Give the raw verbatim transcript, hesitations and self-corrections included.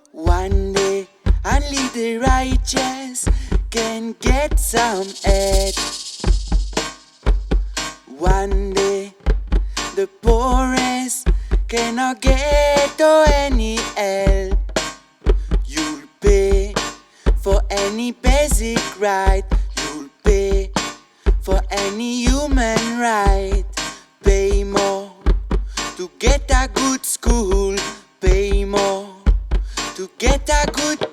One day, only the righteous can get some aid. One day, the poorest cannot get any help. You'll pay for any basic right. You'll pay for any human right. Pay more to get a good school. Pay more to get a good